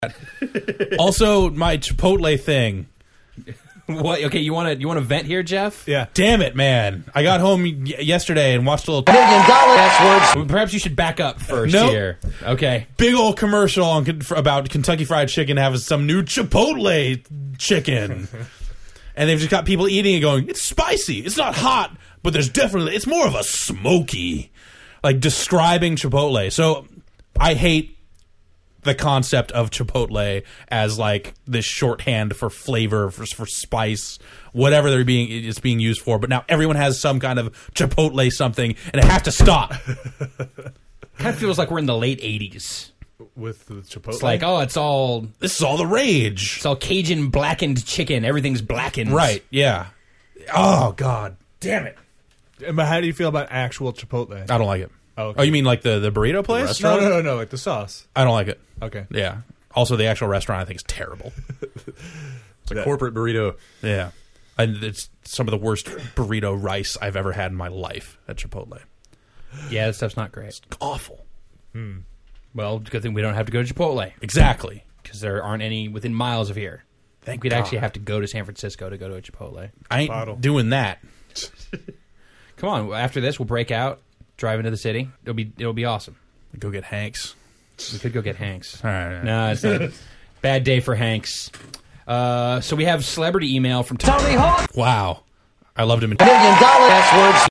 Also, my Chipotle thing. What? Okay, you want to vent here, Jeff? Yeah. Damn it, man! I got home yesterday and watched a little Perhaps you should back up first Nope. here. Okay. big old commercial about Kentucky Fried Chicken having some new Chipotle chicken, and they've just got people eating and going, "It's spicy. It's not hot, but it's more of a smoky," like describing Chipotle. So I hate the concept of Chipotle as like this shorthand for flavor, for spice, whatever it's being used for. But now everyone has some kind of Chipotle something, and it has to stop. Kind of feels like we're in the late 80s. With the Chipotle? It's like, This is all the rage. it's all Cajun blackened chicken. Everything's blackened. Right, yeah. Oh, God. Damn it. But how do you feel about actual Chipotle? I don't like it. Oh, okay. Oh, you mean like the burrito place? No, like the sauce. I don't like it. Okay. Yeah. Also, the actual restaurant I think is terrible. It's a corporate burrito. Yeah. And it's some of the worst burrito rice I've ever had in my life at Chipotle. Yeah, that stuff's not great. Awful. Well, good thing we don't have to go to Chipotle Exactly. because there aren't any within miles of here. I think we'd God. actually have to go to San Francisco to go to a Chipotle. I ain't Bottle. doing that. Come on, after this, we'll break out, drive into the city. It'll be awesome. Go get Hanks. We could go get Hanks. All right. No, it's not. Bad day for Hanks. So we have celebrity email from Tony Hawk. Wow. I loved him in $1 million passwords.